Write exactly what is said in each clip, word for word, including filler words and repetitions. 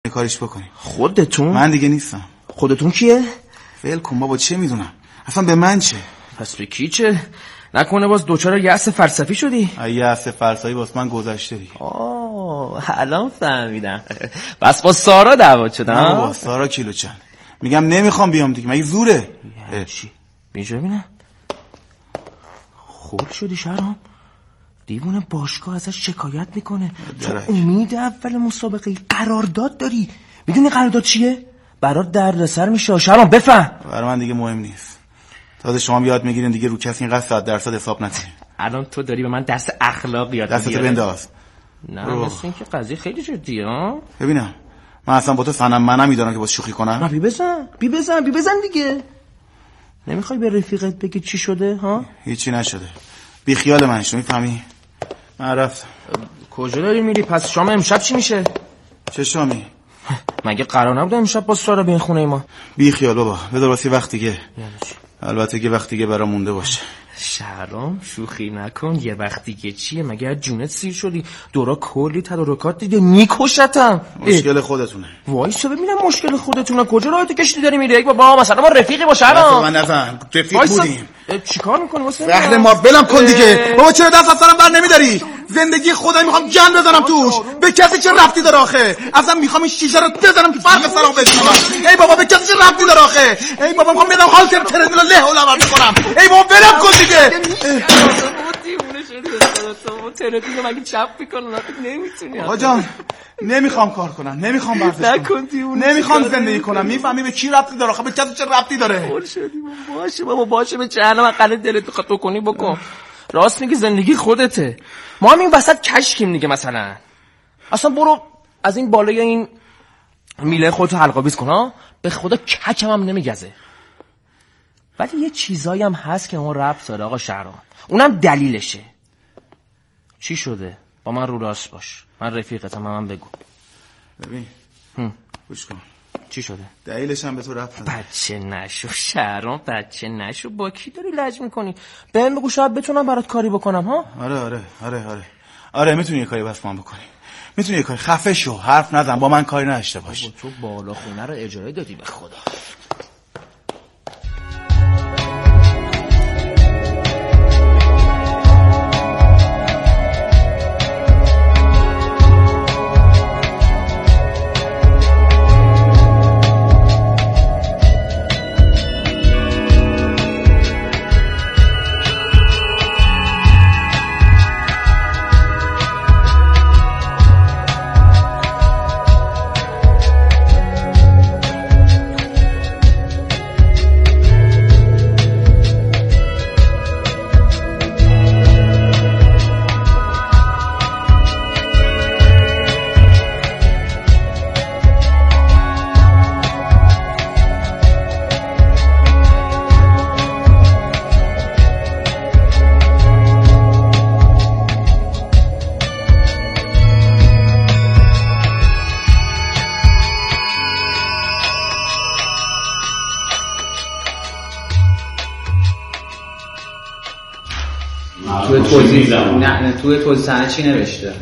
یه کاریش بکنیم. خودتون؟ من دیگه نیستم. خودتون کیه؟ ول کن بابا، چه میدونم اصلا به من چه؟ پس به کی چه؟ نکنه باز دوچار یأس فلسفی شدی؟ یأس فلسفی واسه من گذشته دیگه. آه الان فهمیدم. بس با سارا دعوا شد ها؟ با سارا کیلو چند؟ میگم نمیخوام بیام دیگه، مگه زوره؟ چی؟ بیجا ببینم. خود شدی شهرام؟ دیوونه باشگاه ازش شکایت میکنه. تو امید اول مسابقه قرارداد داری. میدونی قرارداد چیه؟ برات دردسر میشه. شهرام بفهم. برای من دیگه مهم نیست. تازه شما یاد میگیرین دیگه رو کسی اینقدر صد درصد حساب نکنین. الان تو داری به من درس اخلاق یاد میدی. دستت بنداز. نه مثل اینکه قضیه خیلی جدیه ها. ببینم من اصلا با تو سنم منم میدونم که با شوخی کنم. بی بزن بی بزن بی بزن دیگه. نمیخوای به رفیقت بگی چی شده ها؟ هیچی نشده. بی خیال من شو، میفهمی؟ من رفتم. کجا داری میری؟ پس شام امشب چی میشه؟ چه شامی؟ مگه قرار نبود امشب با سارا بیاین خونه ما؟ بی خیال بابا، بذار واسه وقت دیگه. یعنی چی؟ البته که وقت دیگه برام مونده باشه. شهرام شوخی نکن. یه وقت دیگه چیه؟ مگه از جونت سیر شدی؟ دورا کلی تدارکات دیده میکشتم. مشکل خودتونه. وایسا ببینم مشکل خودتونه. کجا راهت کشیدی داری میری؟ بابا مثلا ما رفیقی با شهرام. من نزن رفیق بودیم. چیکار میکنی واسه بهر ما بلم کن دیگه. بابا چرا دست از سرم بر نمیداری؟ زندگی خودم میخوام جن بزنم توش. به کسی چه ربطی داره آخه؟ اصلا میخوام این شیشه رو بزنم تو فرق سرم بزنم. ای بابا به کسی چه ربطی داره آخه؟ ای بابا میخوام بدم حال تر تر له و لور کنم. ای بابا بلم کن دیگه. دیوونه شدی تو ترپیو مگه چپ میکنن؟ نمیتونی. آقا جان نمیخوام کار کنم، نمیخوام ورزش کنم، نمیخوام زندگی کنم. میفهمی به چی ربطی داره آخه؟ به کسی چه ربطی داره؟ خور شدی باشه بابا، باشه به جهنم قله دلت خطا کنی بکن. راست میگی زندگی خودته. ما هم این وسط کشکیم دیگه. مثلا اصلا برو از این بالای این میله خودتو حلق‌آویز کن ها. به خدا ککم هم نمیگزه. ولی یه چیزایی هم هست که اون ربط داره آقا شهرام. اونم دلیلشه. چی شده؟ با من رو راست باش. من رفیقتم، من بگو. ببین گوش کن. چی شده؟ دلیلش هم به تو ربط نداره. بچه نشو شهرام، بچه نشو. با کی داری لج میکنی؟ بهم بگو شاید بتونم برات کاری بکنم ها. آره آره آره آره آره میتونی یه کاری واسه من بکنی. میتونی یه کاری. خفه شو، حرف نزن، با من کاری نداشته باش. تو بالا خونه رو اجاره دادی به خدا. توی توضیح نه نه توی توضیح صحنه چی نوشته؟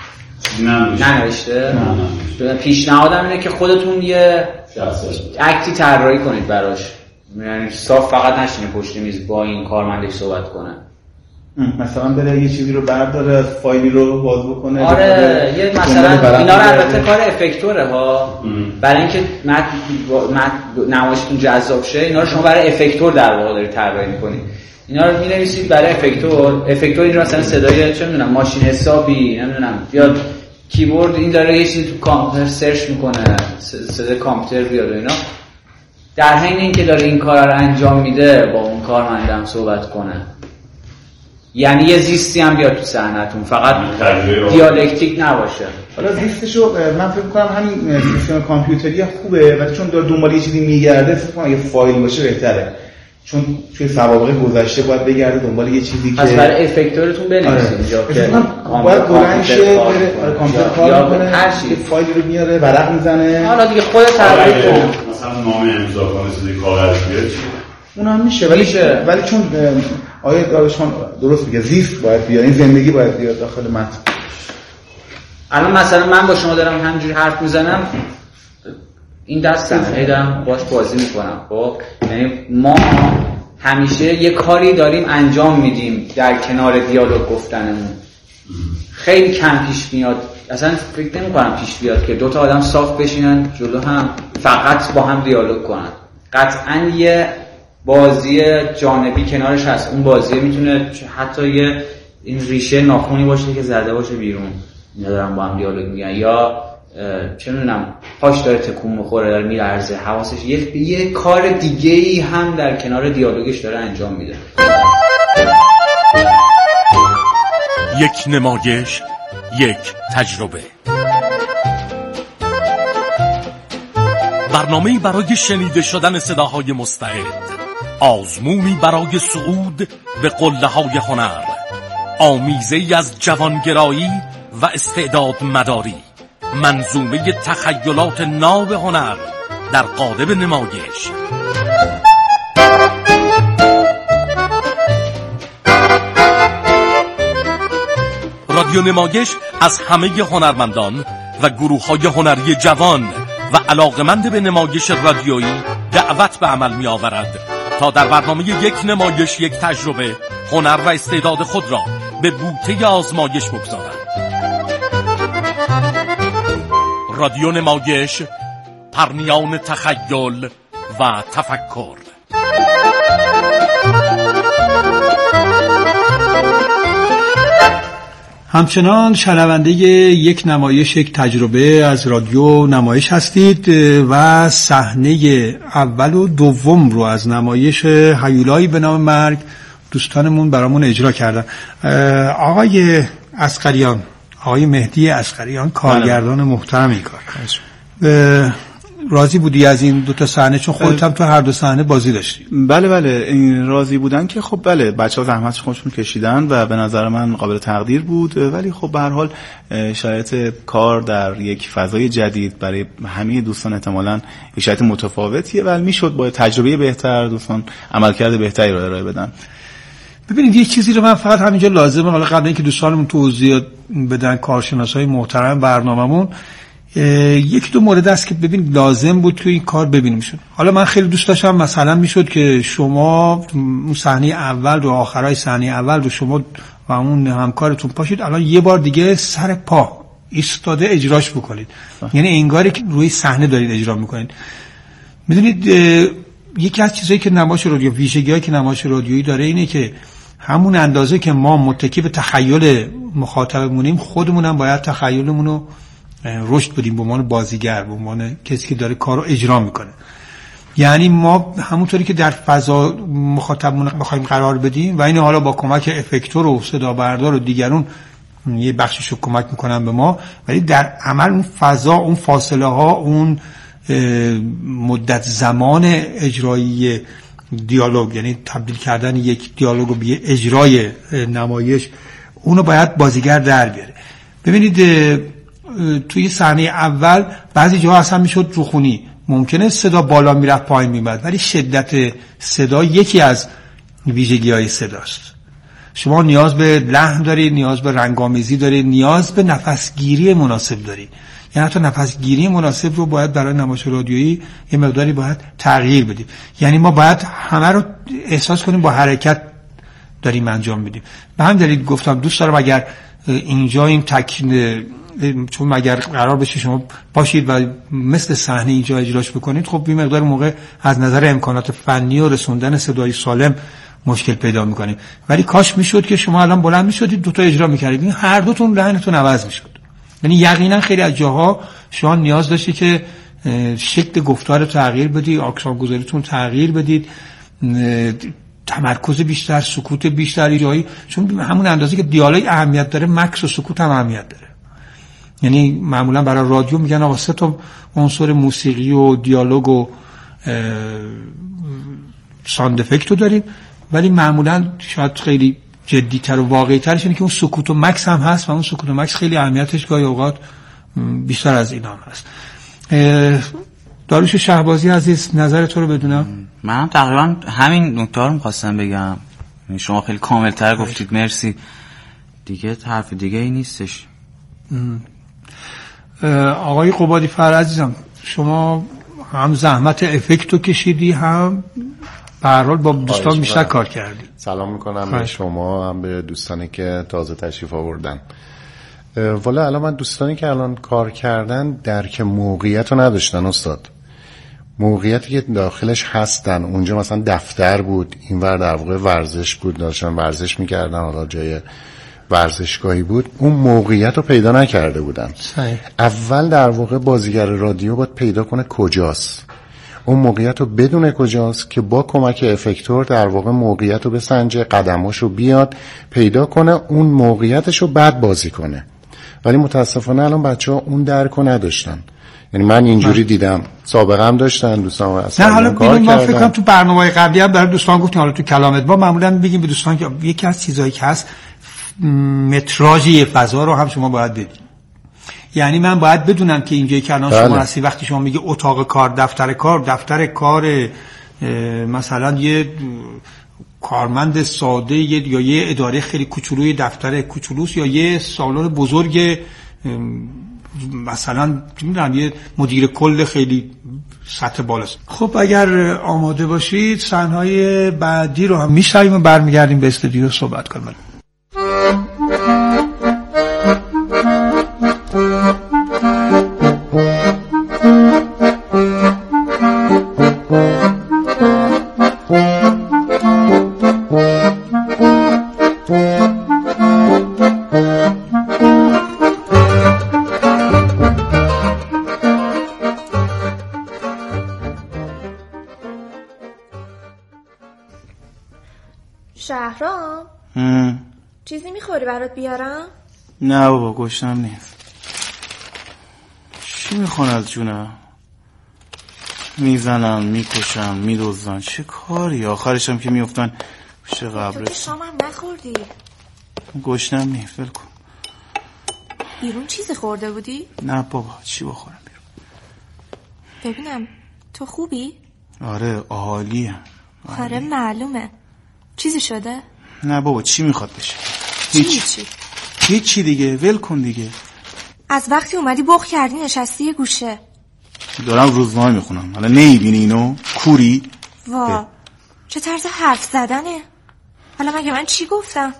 نه نوشته؟ نه پیشنهادم اینه که خودتون یه اکتی طراحی کنید براش. یعنی صاف فقط نشینه پشت میز با این کارمندش صحبت کنه. مثلا بره یه چیزی رو برداره، فایلی رو باز بکنه. آره یه مثلا اینا رو البته کار افکتوره ها. برای اینکه متن نمایشتون جذاب شه اینا رو شما برای افکتور در واقع دارید طراحی می‌کنید. اینا رو می‌نویسید برای افکتور. افکتور این مثلا صدای چه می‌دونم ماشین حسابی نمی‌دونم یا کیبورد این داره یه چیزی تو کامپیوتر سرچ می‌کنه، صدای کامپیوتر بیاد و اینا. در حین اینکه داره این کارا رو انجام میده با اون کارمندم صحبت کنه. یعنی یه زیستی هم بیاد تو صحنه‌تون، فقط دیالکتیک نباشه. حالا زیستشو من فکر می‌کنم همین سیستم کامپیوتری خوبه، ولی چون داره دنبال یه چیزی میگرده فکر کنم یه فایل باشه بهتره. چون توی سوابق گذشته باید بگرده دنبال یه چیزی که از برای افکتورتون بنویسید اینجا که باید بلند شه بره کامپیوتر کار کنه، هر چی فایلی رو میاره ورق میزنه. حالا دیگه خودت طراحی کن، مثلا نام امضا کنه چیزی کاغذ بیاد اونم میشه. ولی میشه. ولی چون آیه دارشان درست میگه زیست باید بیاد، این زندگی باید بیاد داخل متن. الان مثلا من با شما دارم همینجوری حرف میزنم، این دستم هی دارم باش بازی میکنم. خب یعنی ما همیشه یه کاری داریم انجام میدیم در کنار دیالوگ گفتنمون. خیلی کم پیش میاد، اصلا فکر نمی کنم پیش بیاد که دو تا آدم صاف بشینن جلو هم فقط با هم دیالوگ کنن. قطعا یه بازی جانبی کنارش هست. اون بازی میتونه حتی یه این ریشه ناخونی باشه که زده باشه بیرون، اینا دارن با هم دیالوگ میگن، یا چه میدونم پاش داره تکون میخوره، داره میلرزه، حواسش یه یه کار دیگه‌ای هم در کنار دیالوگش داره انجام میده. یک نمایش، یک تجربه. برنامه‌ای برای شنیده شدن صداهای مستعد، آزمونی برای صعود به قله‌های هنر، آمیزه‌ای از جوانگرایی و استعداد مداری، منظومه تخیلات ناب هنر در قالب نمایش. رادیو نمایش از همه هنرمندان و گروه‌های هنری جوان و علاقمند به نمایش رادیویی دعوت به عمل می آورد تا در برنامه یک نمایش یک تجربه هنر و استعداد خود را به بوته آزمایش بگذارند. رادیو نمایش، پرنیان تخیل و تفکر. همچنان شنونده یک نمایش یک تجربه از رادیو نمایش هستید و صحنه اول و دوم رو از نمایش هیولایی به نام مرگ دوستانمون برامون اجرا کردن. آقای عسقریان، آقای مهدی عسقریان، کارگردان محترم این کار، راضی بودی از این دو تا صحنه؟ چون خودت هم تو هر دو صحنه بازی داشتی. بله بله این راضی بودن که خب بله، بچه‌ها زحمت خودشون کشیدن و به نظر من قابل تقدیر بود، ولی خب به هر حال شرایط کار در یک فضای جدید برای همه دوستان احتمالاً یک شرایط متفاوتیه، ولی میشد با تجربه بهتر دوستان عملکرد بهتری رو ارائه بدن. ببینید یه چیزی رو من فقط همینجا لازمه، حالا قبل اینکه دوستانمون توضیح بدن کارشناسای محترم برنامه‌مون، یک دو مورد است که ببین لازم بود تو این کار ببینیم شد. حالا من خیلی دوست داشتم مثلا میشد که شما اون صحنه اول رو، آخرای صحنه اول رو شما و اون همکارتون پاشید الان یه بار دیگه سر پا ایستاده اجراش بکنید، یعنی انگاری که روی صحنه دارید اجرا میکنید. میدونید یکی از چیزایی که نمایش رادیو، ویژگی‌هایی که نمایش رادیویی داره اینه که همون اندازه که ما متکی به تخیل مخاطبمونیم، خودمون هم باید تخیلمون رو رشد بدیم به عنوان بازیگر، به عنوان کسی که داره کارو اجرا میکنه. یعنی ما همونطوری که در فضا مخاطبمون بخوایم قرار بدیم و این حالا با کمک افکتور و صدا بردار و دیگرون یه بخششو کمک میکنن به ما، ولی در عمل اون فضا، اون فاصله ها، اون مدت زمان اجرایی دیالوگ، یعنی تبدیل کردن یک دیالوگ رو به اجرای نمایش، اونو باید بازیگر در بیاره. ببینید توی صحنه اول بعضی جاها اصلا میشد روخونی، ممکنه صدا بالا میرفت پایین میمد، ولی شدت صدا یکی از ویژگی‌های صداست. شما نیاز به لحن دارید، نیاز به رنگامیزی دارید، نیاز به نفسگیری مناسب دارید. یعنی حتی نفسگیری مناسب رو باید برای نمایش رادیویی یه مقداری باید تغییر بدیم. یعنی ما باید همه رو احساس کنیم با حرکت داریم انجام میدیم. به همین دلیل گفتم دوست دارم اگر اینجا این تک، چون اگر قرار بشه شما باشید و مثل صحنه اینجا اجراش بکنید، خب این مقدار موقع از نظر امکانات فنی و رسوندن صدای سالم مشکل پیدا میکنیم. ولی کاش میشد که شما الان بلند میشدید دو تا اجرا میکردید، هر دوتون لحنتون عوض میشد. یعنی یقینا خیلی از جاها شما نیاز داشتی که شکل گفتار رو تغییر بدید، اکسان گذاریتون تغییر بدید، تمرکز بیشتر، سکوت بیشتر جایی، چون همون اندازه که دیالوگ اهمیت داره، مکس و سکوت هم اهمیت داره. یعنی معمولا برای رادیو میگن آقا سه تا عنصر موسیقی و دیالوگ و ساند افکت رو داریم، ولی معمولا شاید خیلی جدی‌تر و واقعی‌ترش اینه که اون سکوت و مکس هم هست و اون سکوت و مکس خیلی اهمیتش گاهی اوقات بیشتر از این هم هست. داریوش شهبازی عزیز، نظر تو رو بدونم. من تقریبا همین نکته رو می‌خواستم بگم، شما خیلی کامل‌تر گفتید، مرسی دیگه، حرف دیگه ای نیستش. آقای قبادی فر عزیزم، شما هم زحمت افکتو کشیدی، هم به هر حال با دوستان بیشتر کار کردی. سلام میکنم به شما هم به دوستانی که تازه تشریف آوردن. والا الان من دوستانی که الان کار کردن درک موقعیت رو نداشتن استاد. موقعیتی که داخلش هستن اونجا مثلا دفتر بود، اینور در واقع ورزش بود، داشتن ورزش میکردن، حالا جای ورزشگاهی بود، اون موقعیت رو پیدا نکرده بودن. صحیح. اول در واقع بازیگر رادیو باید پیدا کنه کجاست، اون موقعیت رو بدونه کجاست که با کمک افکتور در واقع موقعیت رو بسنجه، قدماش رو بیاد پیدا کنه، اون موقعیتش رو بعد بازی کنه. ولی متاسفانه الان بچه ها اون درک رو نداشتن. یعنی من اینجوری دیدم، سابقه هم داشتن دوستان اصلا نه، حالا بیرون ما فکر کنم تو برنامه‌های قبلی هم برای دوستان گفتیم، حالا تو کلامت با معمولا بگیم به دوستان که یکی از چیزایی که هست متراژ یه فضا رو هم شما باید بدید. یعنی من باید بدونم که اینجایی که الان شما هستی، وقتی شما میگه اتاق کار، دفتر کار، دفتر کار مثلا یه کارمند ساده یا یه اداره خیلی کوچولوی دفتر کوچولوست، یا یه سالن بزرگ مثلا میدونم یه مدیر کل خیلی سطح بالاست. خب اگر آماده باشید صحنه‌های بعدی رو هم میشنویم و برمیگردیم به استودیو صحبت کنیم. شهرام چیزی میخوری برات بیارم؟ نه بابا گشنم نیست. چی میخوان از جونم؟ میزنن میکشن میدوزن، چه کاری؟ آخرشم که میفتن پیش قبرستون. تو که شامم نخوردی. گشنم نیست، ول کن. بیرون چیزی خورده بودی؟ نه بابا چی بخورم بیرون؟ ببینم تو خوبی؟ آره عالیه. آره معلومه. چیزی شده؟ نه بابا چی میخواد بشه؟ هیچ چی هیچی دیگه، ول کن دیگه. از وقتی اومدی بخ کردی نشستی یه گوشه. دارم روزنامه میخونم. حالا نمیبینی اینو؟ کوری؟ وا چه طرز حرف زدنه. حالا مگه من چی گفتم؟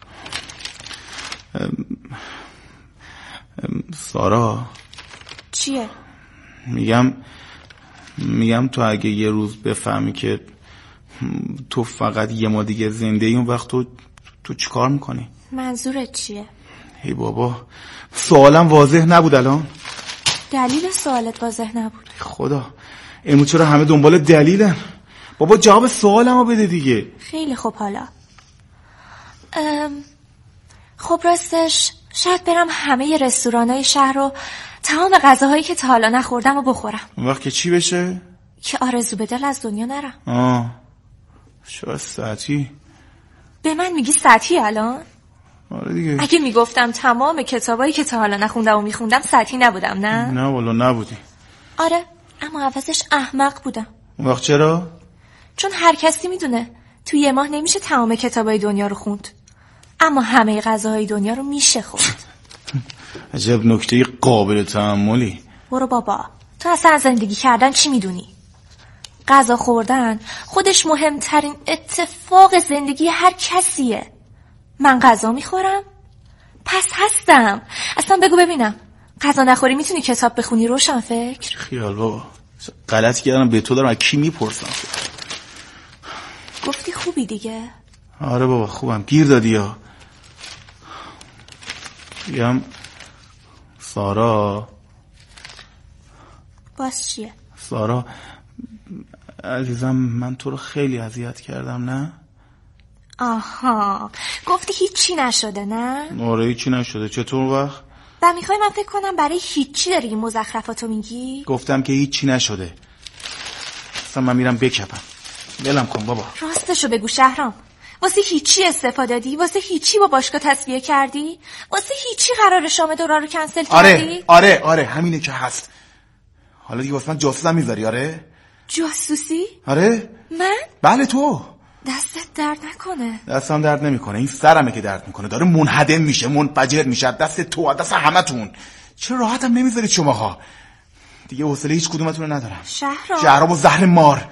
ام... ام... سارا چیه؟ میگم میگم تو اگه یه روز بفهمی که تو فقط یه ما دیگه زنده ای، اون وقت تو تو چیکار میکنی؟ منظورت چیه؟ ای بابا سوالم واضح نبود الان؟ دلیل سوالت واضح نبود. خدا امروز چرا همه دنبال دلیلن؟ بابا جواب سوالمو بده دیگه. خیلی خوب. حالا ام... خب راستش شاید برم همه رستورانای شهر رو تمام غذاهایی که تا حالا نخوردم رو بخورم. اون وقت که چی بشه؟ که آرزو به دل از دنیا نرم. آه شاید ساعتی. به من میگی ساعتی الان؟ آره دیگه. اگه میگفتم تمام کتابایی که تا حالا نخوندم و میخوندم ساعتی نبودم نه؟ نه والا نبودی. آره اما عوضش احمق بودم. اون وقت چرا؟ چون هر کسی میدونه توی یه ماه نمیشه تمام کتابای دنیا رو خوند، اما همه غذاهای دنیا رو میشه خورد. عجب نکته قابل تأملی. برو بابا تو اصلا زندگی کردن چی میدونی؟ غذا خوردن خودش مهمترین اتفاق زندگی هر کسیه. من غذا میخورم پس هستم. اصلا بگو ببینم غذا نخوری میتونی کتاب بخونی روشن فکر؟ خیال بابا غلطی کردم به تو دارم از کی میپرسم. گفتی خوبی دیگه. آره بابا خوبم. گیر دادی یا بگم سارا. باز چیه؟ سارا عزیزم من تو رو خیلی اذیت کردم نه؟ آها گفتی هیچی نشده نه؟ آره هیچی نشده. چطور وقت؟ و میخوای من فکر کنم برای هیچی داری این مزخرفاتو میگی؟ گفتم که هیچی نشده. اصلا من میرم بکپم. ولم کن بابا. راستشو بگو شهرام، واسه هیچی استفاده دادی؟ واسه هیچی با باشگاه تصفیه کردی؟ واسه هیچی قرار شام دورا رو کنسل آره، کردی؟ آره آره همینه که هست. حالا دیگه واسه من جاسوسم میذاری؟ آره جاسوسی؟ آره من؟ بله تو. دستت درد نکنه. دستم درد نمیکنه، این سرمه که درد میکنه. داره منهدم میشه، منفجر میشه دست تو، دست همتون. چرا راحتم نمیذارید شماها؟ دیگه حوصله هیچ کدومتون رو ندارم. شهرام شهرام و زهر مار.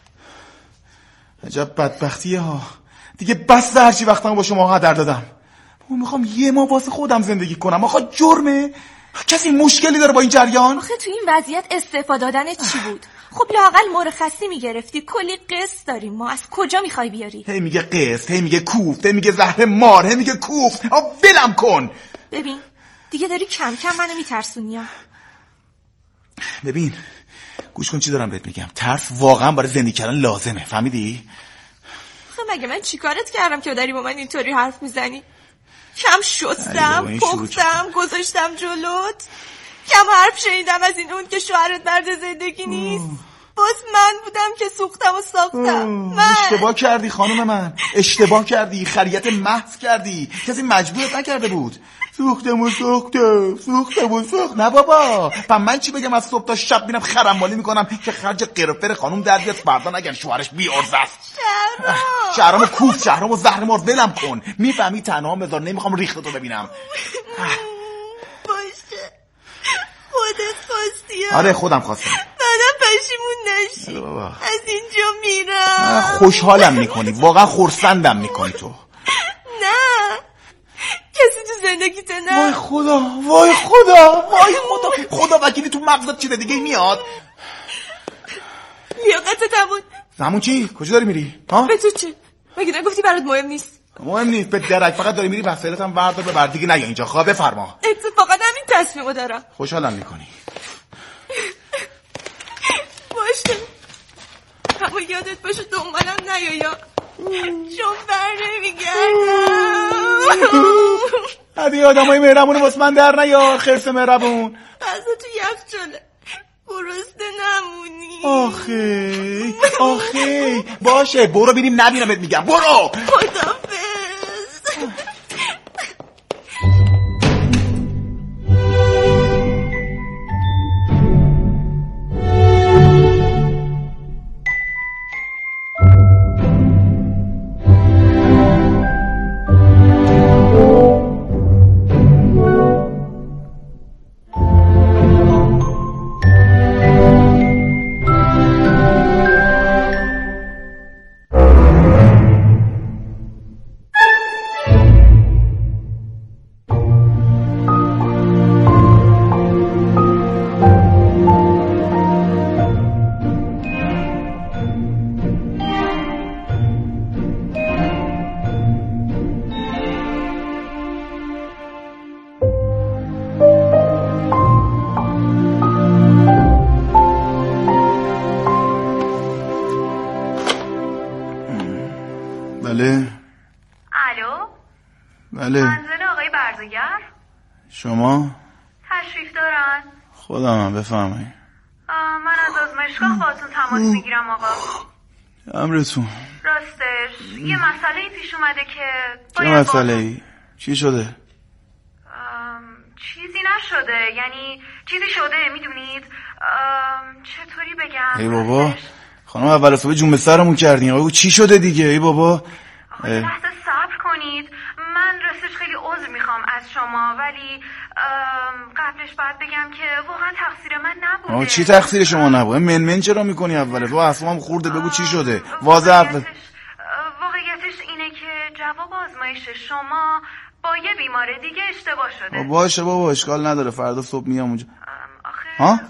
عجب بدبختیه ها. دیگه بس هرچی وقتم با شما هدر دادم. من میخوام یه ماه واسه خودم زندگی کنم. آخه جرمه؟ کسی مشکلی داره با این جریان؟ آخه تو این وضعیت استعفا دادن چی بود؟ خب لااقل مرخصی میگرفتی. کلی قسط داریم ما، از کجا میخوای بیاری؟ هی میگه قسط، هی میگه کوفت، هی میگه زهر مار، هی میگه کوفت. آ ولم کن. ببین دیگه داری کم کم منو میترسونی. ببین گوش کن چی دارم بهت میگم. ترس واقعا برای زندگی کردن لازمه، فهمیدی؟ خب مگه من چیکارت کردم که داری با من اینطوری حرف میزنی؟ کم شستم، پختم، گذاشتم جلوت. کم حرف شنیدم از این اون که شوهرت مرد زندگی نیست. باز من بودم که سوختم و ساختم. من اشتباه کردی خانم من، اشتباه کردی، خریت محض کردی. کسی مجبورت نکرده بود. سوختم و سوختم سوختم و سوخت. نه بابا، پس من چی بگم؟ از صبح تا شب میرم خرمالی میکنم که خرج قرفر خانم در بیاد، فردا نگن شوهرش بی‌عرضه است. شهرام شهرام کوف، شهرام و زهر مار. ولم کن. میفهمی تنها بذار، نمیخوام ریخت تو ببینم. باشه خودت خواستی. آره خودم خواستم. منم پشیمون نشی. از اینجا میرم. خوشحالم میکنی، واقعا خرسندم میکنی تو. نه کسی تو زندگیت نه. وای خدا، وای خدا، وای خدا. خدا وکیلی تو مغزت چیز دیگه میاد. لیاقت تمون. زمون چی؟ کجا داری میری؟ ها؟ به تو چه؟ مگه نگفتی برات مهم نیست؟ مهم نیست به درک، فقط داری میری وسایلت هم بردار ببر دیگه. نیا اینجا خواه، بفرما. اتفاقا همین تصمیمو دارم. خوشحالم میکنی. باشه اما یادت باشه دنبالم نیا چون بر نمیگردم. هدی آدم های مهربونه واسه من در نیار. خرس مهربون بازا تو یخچاله گرسنه نمونی. آخه آخه باشه برو بینیم نبینمت میگم. برو. خدافظ. بله. الو. بله. منزل آقای برزگر؟ شما؟ تشریف دارن؟ خودمم، بفرمایید. من از آزمایشگاه باتون تماس میگیرم آقا. امرتون. راستش یه مسئله پیش اومده که چه مسئله ای؟ چی شده؟ چیزی نشده، یعنی چیزی شده میدونید. چطوری بگم؟ ای بابا خانم اول صبح جون به سرمون کردین. آقا چی شده دیگه؟ ای بابا آقا یه لحظه صبر کنید. من راستش خیلی عذر میخوام از شما، ولی قبلش باید بگم که واقعا تقصیر من نبوده. آقا چی تقصیر شما نبوده؟ من من چرا میکنی اوله؟ تو اصلا خورده بگو چی شده. واضح اول. واقعیتش اینه که جواب آزمایش شما با یه بیمار دیگه اشتباه شده. باشه بابا اشکال نداره، فردا صبح میام اونجا. آخه ها؟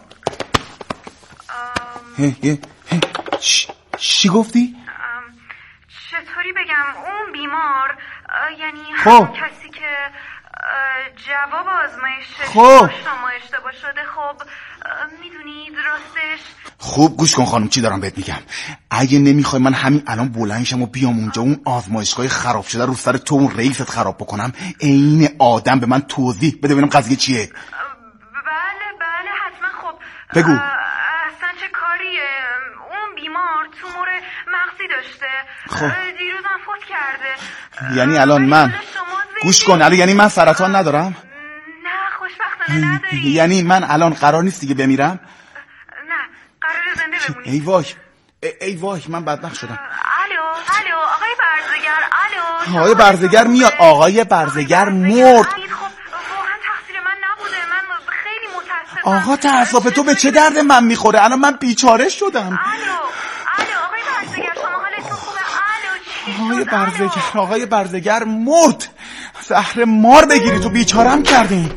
هی هی هی چی گفتی؟ چطوری بگم؟ اون بیمار یعنی خب. همون کسی که جواب آزمایش خب. شما اشتباه شده. خب میدونید راستش. خوب گوش کن خانم چی دارم بهت میگم. اگه نمیخوای من همین الان بلندشم و بیام اونجا اون آزمایشگاه خراب شده رو سر تو اون رئیست خراب بکنم، عین آدم به من توضیح بده ببینم قضیه چیه. بله بله حتما. خب بگو. اصلا چه کاریه؟ اون بیمار تومور مغزی داشته. خب دیروز هم فوت کرده. یعنی الان من گوش کن الان یعنی من سرطان ندارم؟ نه خوشبختانه نداری. یعنی من الان قرار نیست دیگه بمیرم؟ نه قرار زنده بمونی. ای وای ای وای من بدبخت شدم. الو الو آقای برزگر. الو آقای برزگر میاد. آقای برزگر مرد. خب واقعا تقصیر من نبوده. من خیلی آقا تعصف تو به چه درد من میخوره؟ الان من بیچاره شدم. الو الو آقای برزگر شما حالتون خوبه؟ الو آقای برزگر آقای برزگر مرد. زهر مار بگیری تو بیچارم کردین.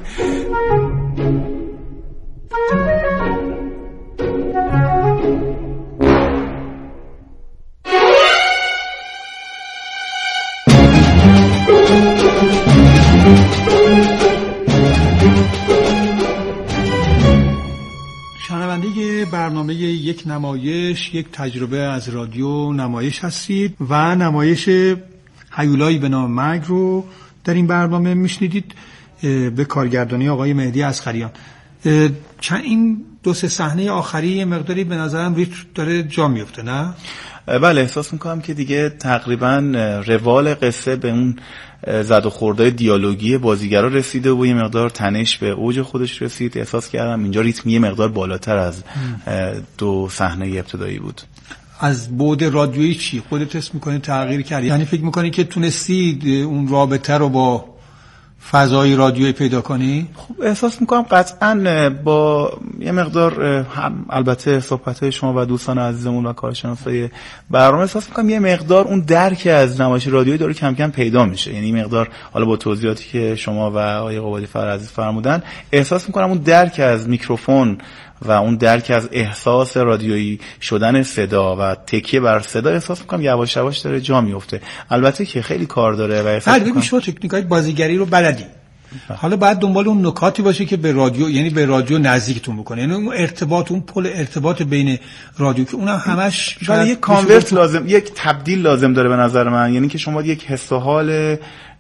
شنونده برنامه یک نمایش یک تجربه از رادیو نمایش هستید و نمایش هیولایی به نام مرگ رو در این برنامه میشنیدید به کارگردانی آقای مهدی اصغریان. چند این دو سه صحنه آخری مقداری به نظرم ریتم داره جا میفته، نه؟ بله، احساس میکنم که دیگه تقریبا روال قصه به اون زد و خوردهای دیالوگی بازیگرا رسیده و یه مقدار تنش به اوج خودش رسید. احساس کردم اینجا ریتم یه مقدار بالاتر از دو صحنه ابتدایی بود. از بعد رادیویی چی خودت حس میکنی تغییر کردی؟ یعنی فکر میکنی که تونستی اون رابطه رو با فضای رادیویی پیدا کنی؟ خب احساس میکنم قطعا با یه مقدار هم البته صحبت‌های شما و دوستان عزیزمون و کارشناسای برنامه احساس میکنم یه مقدار اون درک از نمایش رادیویی داره کم کم پیدا میشه. یعنی مقدار حالا با توضیحاتی که شما و آقای قبادی فر عزیز فرمودن احساس میکنم اون درک از میکروفون و اون درک از احساس رادیویی شدن صدا و تکیه بر صدا احساس میکنم یواش یواش داره جا میفته. البته که خیلی کار داره و احساس میکنم شما تکنیکای بازیگری رو بلدی. حالا باید دنبال اون نکاتی باشه که به رادیو، یعنی به رادیو نزدیکتون بکنه، یعنی اون ارتباط، اون پل ارتباط بین رادیو که اونم همش شاید یک کانورت لازم، یک تبدیل لازم داره به نظر من. یعنی که شما یک حس و حال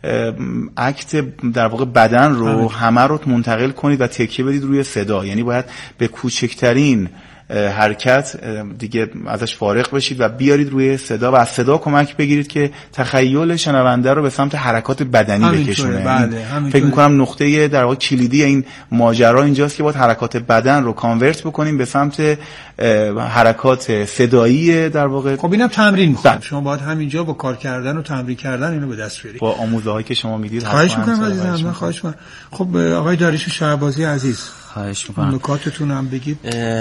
اکت در واقع بدن رو همه, همه رو منتقل کنید و تکیه بدید روی صدا. یعنی باید به کوچکترین حرکت دیگه ازش فارغ بشید و بیارید روی صدا و از صدا کمک بگیرید که تخیل شنونده رو به سمت حرکات بدنی بکشونه. بله، فکر می‌کنم نقطه در واقع کلیدی این ماجرا اینجاست که باید حرکات بدن رو کانورت بکنیم به سمت حرکات صدایی در واقع. خب اینم تمرین می‌خواد. شما باید همینجا با کار کردن و تمرین کردن اینو به دست بیارید. با آموزه‌هایی که شما میدید. خواهش می‌کنم عزیزم، من خواهش می‌کنم. خب آقای داریوش شهبازی عزیز، خواهش می‌کنم. نکاتتون هم بگید.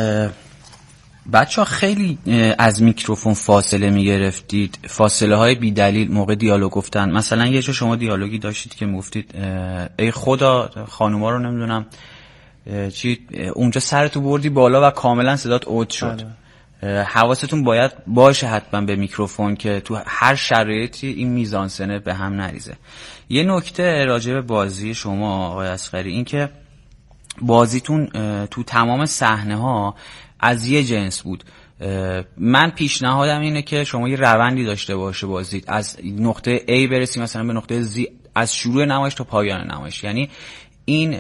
بچه ها خیلی از میکروفون فاصله میگرفتید، فاصله های بی دلیل موقع دیالوگ گفتن. مثلا یه جا شما دیالوگی داشتید که میگفتید ای خدا خانوما رو نمیدونم چی، اونجا سرتو بردی بالا و کاملا صدات اوج شد. حواستون باید باشه حتما به میکروفون که تو هر شرایطی این میزانسنه به هم نریزه. یه نکته راجع به بازی شما آقای اصغری این که بازیتون تو تمام صحنه ها از یه جنس بود. من پیشنهادم اینه که شما یه روندی داشته باشه بازید، از نقطه A برسی مثلا به نقطه Z، از شروع نمایش تا پایان نمایش. یعنی این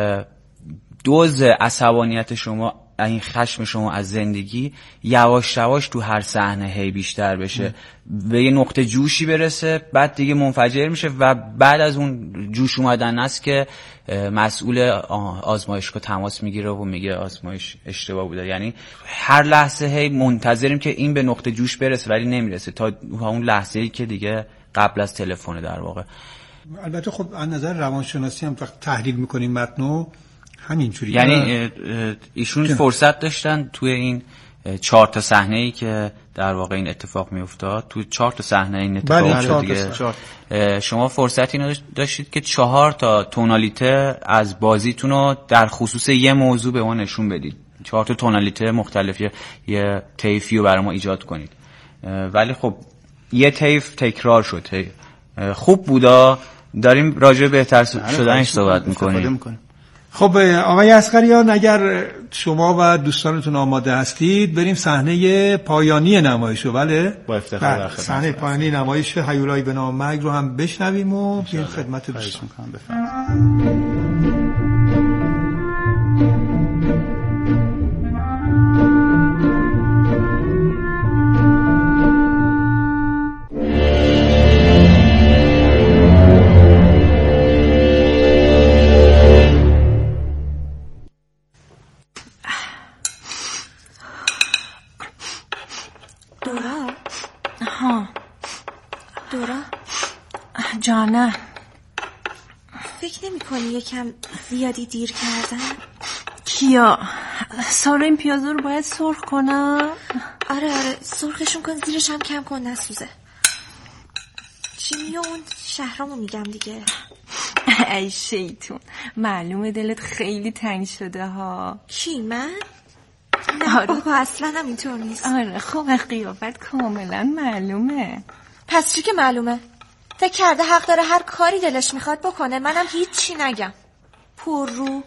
دوز عصبانیت شما، این خشم شما از زندگی یواش یواش تو هر صحنه هی بیشتر بشه، به یه نقطه جوشی برسه، بعد دیگه منفجر میشه و بعد از اون جوش اومدن است که مسئول آزمایشگاه تماس میگیره و میگه آزمایش اشتباه بوده. یعنی هر لحظه هی منتظریم که این به نقطه جوش برسه ولی نمیرسه تا اون لحظه‌ای که دیگه قبل از تلفن در واقع. البته خب از نظر روانشناسی هم وقت تحلیل میکنیم متنو همینجوری. یعنی ایشون فرصت داشتن توی این چهار تا صحنه ای که در واقع این اتفاق می افتاد، توی چهار تا صحنه این اتفاق افتاد دیگه، شما فرصت اینو داشتید که چهار تا تونالیته از بازیتون رو در خصوص یه موضوع به ما نشون بدید، چهار تا تونالیته مختلف یه طیفی رو برای ما ایجاد کنید. ولی خب یه طیف تکرار شد. خوب بودا، داریم راجع بهتر شدنش صحبت میکنیم. خب آقای اصغریان، اگر شما و دوستانتون آماده هستید بریم صحنه پایانی نمایشو. بله، با افتخار. صحنه پایانی نمایش هیولایی به نام مرگ رو هم بشنویم و بیایم خدمت دوستان. جانم، فکر نمی کنی یکم زیادی دیر کردن؟ کیا سارا این پیازا رو باید سرخ کنم؟ آره آره سرخشون کن، زیرش هم کم کن نسوزه. چی اون شهرامو میگم دیگه. ای شیطون، معلومه دلت خیلی تنگ شده ها. کی من؟ نه آره. بابا اصلا هم اینطور نیست. آره خب قیافت کاملا معلومه. پس چی که معلومه؟ فکر کرده حق داره هر کاری دلش میخواد بکنه، منم هیچی نگم. پر رو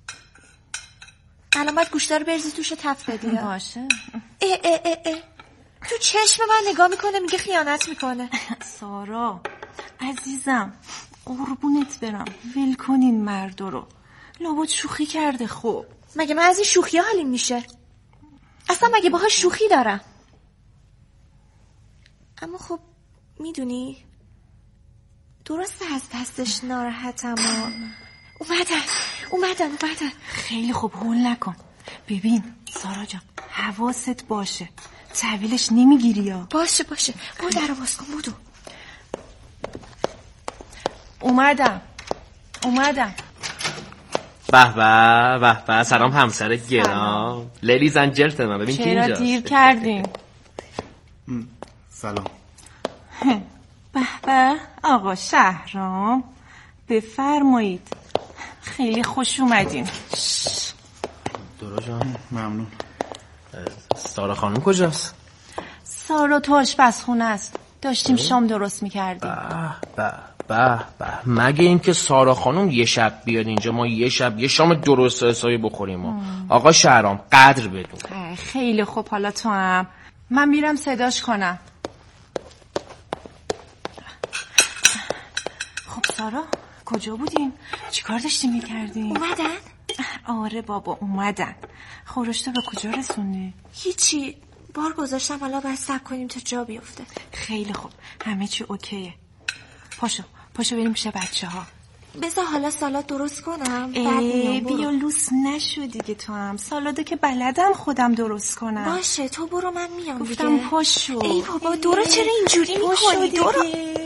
الان باید گوشتا رو برزی توش تف بدی. باشه. اه اه اه اه. تو چشم من نگاه میکنه میگه خیانت میکنه. سارا عزیزم قربونت برم، ول کنین مرد رو، لابد شوخی کرده. خب مگه من از این شوخی ها حالیم میشه؟ اصلا مگه باها شوخی دارم؟ اما خب میدونی درسته از دستش ناراحتم و اومدن اومدن اومدن خیلی خوب هول نکن. ببین سارا جان حواست باشه تحویلش نمیگیری یا؟ باشه باشه برو در رو باز کن. بودو اومدم اومدم. به به به به. سلام همسر گرام لیلی زنجرت من. ببین کی اینجاست. چرا دیر کردین؟ سلام. به به آقا شهرام بفرمایید، خیلی خوش اومدین. دورا جان ممنون. سارا خانم کجاست؟ سارا تو آشپزخونه است، داشتیم شام درست میکردیم. به به به. مگه اینکه سارا خانم یه شب بیاد اینجا ما یه شب یه شام درست حسابی بخوریم. ما آقا شهرام قدر بدون. خیلی خوب حالا تو هم من میرم صداش کنم. خب سارا کجا بودین؟ چیکار داشتیم میکردین؟ اومدن؟ آره بابا اومدن. خورشتو به کجا رسوندی؟ هیچی، بار گذاشتم حالا باید صبر کنیم تا جا بیفته. خیلی خوب همه چی اوکیه. پاشو پاشو بریم پیش بچه ها. بذار حالا سالاد درست کنم. ای بیا لوس نشو دیگه تو هم. سالادو که بلدم خودم درست کنم. باشه تو برو من میام. گفتم پاشو. ای بابا دورا چرا اینجوری میکنی؟ دورا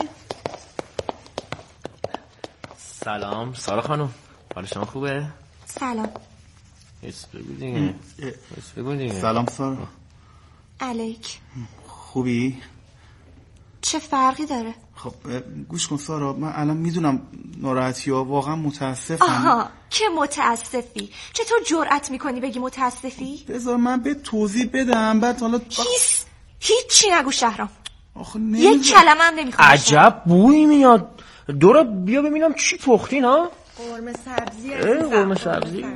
سلام سارا خانم، حال شما خوبه؟ سلام. اسم بگو دیگه. اسم بگو دیگه. سلام سارا. علیک. خوبی؟ چه فرقی داره؟ خب گوش کن سارا، من الان میدونم ناراحتی ها، واقعا متاسفم. آها که متاسفی؟ چطور جرأت میکنی بگی متاسفی؟ بذار من به توضیح بدم بعد حالا هیس هیچی نگو شهرام. آخه یک کلمه هم نمیخوام. عجب بویی میاد. دورا بیا ببینم چی پختین ها؟ قرمه سبزی. قرمه سبزی.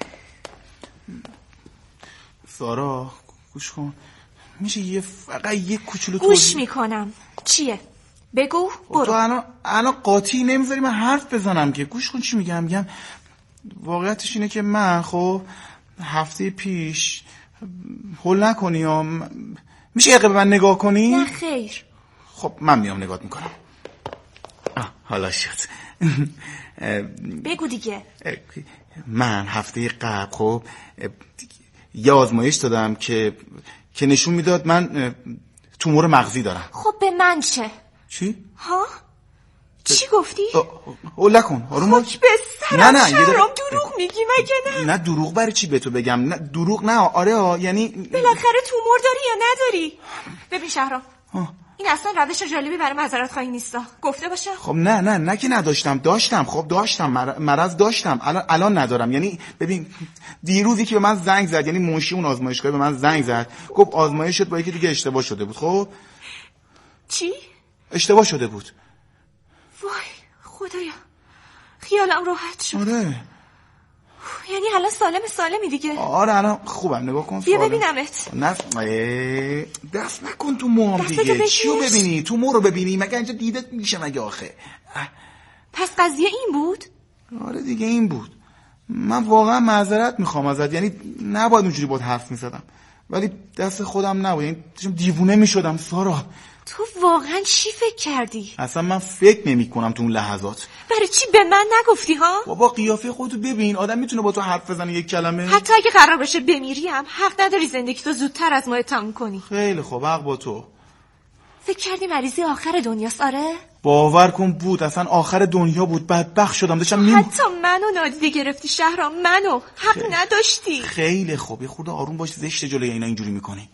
سارا گوش کن، میشه یه فقط یه کوچولو گوش توضیح؟ میکنم. چیه؟ بگو برو. تو الان الان قاطی نمیذاری من حرف بزنم که. گوش کن چی میگم. میگم واقعیتش اینه که من خب هفته پیش هول نکنی یا میشه یه به من نگاه کنی؟ نه خیر. خب من میام نگاه میکنم. حالا شد. بگو دیگه. من هفته قبل خب یه آزمایش دادم که که نشون میداد من تومور مغزی دارم. خب به من چه؟ چی؟ ها؟ چی گفتی؟ اولا کن آروم باش. خاک به سرم. نه نه شهرام دروغ میگی مگه نه؟ نه دروغ برای چی به تو بگم؟ نه دروغ نه. آره ها یعنی بالاخره تومور داری یا نداری؟ ببین شهرام این اصلا روش جالبی برای معذرت خواهی نیستا. گفته باشم. خب نه نه نه که نداشتم. داشتم. خب داشتم مرض داشتم. الان الان ندارم. یعنی ببین دیروز یکی به من زنگ زد، یعنی منشی اون آزمایشگاه به من زنگ زد گفت آزمایشت با یکی دیگه اشتباه شده بود. خب چی؟ اشتباه شده بود. وای خدایا خیالم راحت شد. آره یعنی الان سالم سالمی دیگه. آره الان خوبم. نگاه کن بیا ببینمت. نه دست نکن تو موام دیگه. چیو ببینی؟ تو مو رو ببینی؟ مگه اینجا دیدت میشه مگه آخه؟ پس قضیه این بود؟ آره دیگه این بود. من واقعا معذرت میخوام ازت، یعنی نباید اونجوری باهات حرف میزدم ولی دست خودم نبود، یعنی دیوونه میشدم. سارا تو واقعا چی فکر کردی؟ اصلا من فکر نمی کنم تو اون لحظات. برای چی به من نگفتی ها؟ بابا قیافه خودتو ببین، آدم میتونه با تو حرف بزنه یک کلمه؟ حتی اگه قرار بشه بمیری هم حق نداری زندگی تو زودتر از ما تموم کنی. خیلی خوب حق با تو. فکر کردی مریضی آخر دنیاست؟ آره باور کن بود، اصلا آخر دنیا بود. بدبخت شدم داشتم میم... حتی منو نادیده گرفتی شهرام، منو حق خیلی. نداشتی. خیلی خوب، یه خورده آروم باش، زشت جلوی اینا اینجوری میکنی.